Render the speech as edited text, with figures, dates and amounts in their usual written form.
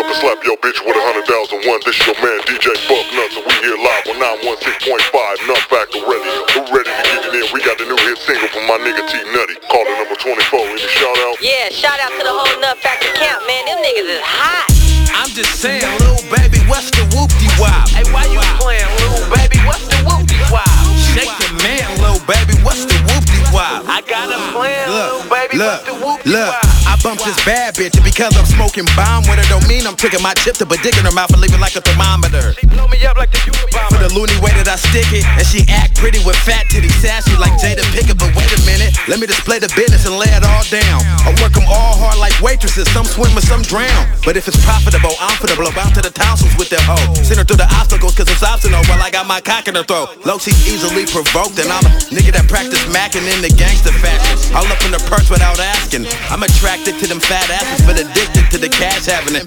to slap your bitch with 100,001. This your man DJ Buck Nuts, and we here live on 916.5 Nut Factor Radio. We're ready to get it in. We got the new hit single from my nigga T Nutty. Caller number 24. Any shout out? Yeah, shout out to the whole Nut Factor camp, man. Them niggas is hot. I'm just saying, little baby, what's the whoop-de-wop? Hey, why you playing, little baby? What's the whoop-de-wop? Shake your man, little baby, what's the whoop-de-wop? I got a plan, little baby. What's the whoop-de-wop? I bumped this bad bitch, and because I'm smoking bomb with her, don't mean I'm taking my chip to but dick in her mouth and leave it like a thermometer. She blow me up like the Unabomber. For the loony way that I stick it, and she act pretty with fat titties, sassy like Jada Pinkett. But wait a minute, let me display the business and lay it all down. I work them all hard like waitresses, some swim and some drown. But if it's profitable, I'm finna blow out to the tonsils with that hoe. Send her through the obstacles cause it's optional while I got my cock in her throat. Low, she's easily provoked, and I'm a nigga that practice macking in the gangster fashion. All up in the purse without asking. I'm attracted to them fat asses, but addicted to the cash having it.